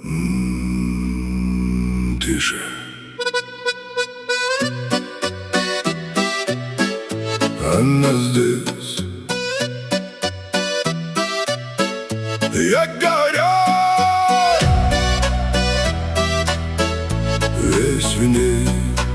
Тише. Она здесь. Я горю весь в ней.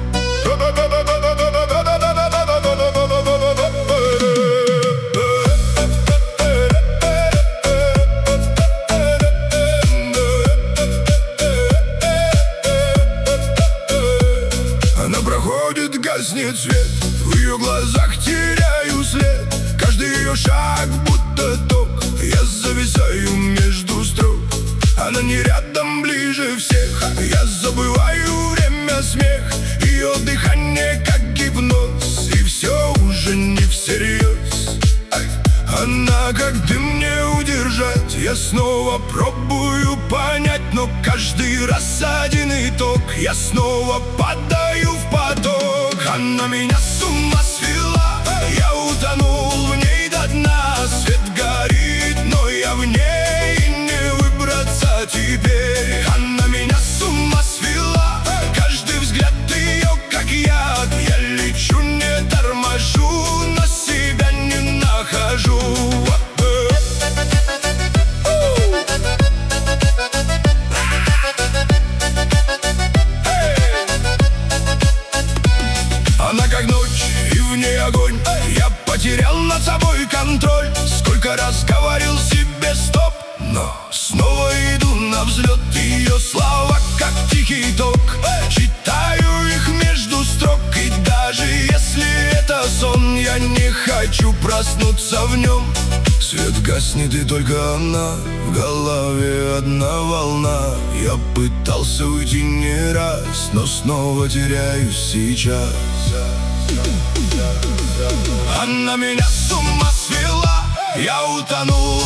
Она проходит, гаснет свет, в ее глазах теряю след. Каждый ее шаг будто ток, я зависаю между строк. Она не рядом, ближе всех, я забываю время, смех. Ее дыхание как гипноз, и все уже не всерьез. Она как дым, не удержать, я снова пробую понять. Но каждый раз один итог, я снова падаю в поток. Она меня с ума свела, я утонул в ней до дна. Свет горит, но я в ней, и не выбраться теперь. Она меня с ума свела, каждый взгляд ее как яд. Я лечу, не торможу, но себя не нахожу. Она как ночь, и в ней огонь. Я потерял над собой контроль. Сколько раз говорил себе стоп, но снова иду на взлет. Ее слова как тихий ток, читаю их между строк. И даже если это сон, я не хочу проснуться в нем. Свет гаснет, и только она, в голове одна волна. Я пытался уйти не раз, но снова теряюсь сейчас. Она меня с ума свела, я утонул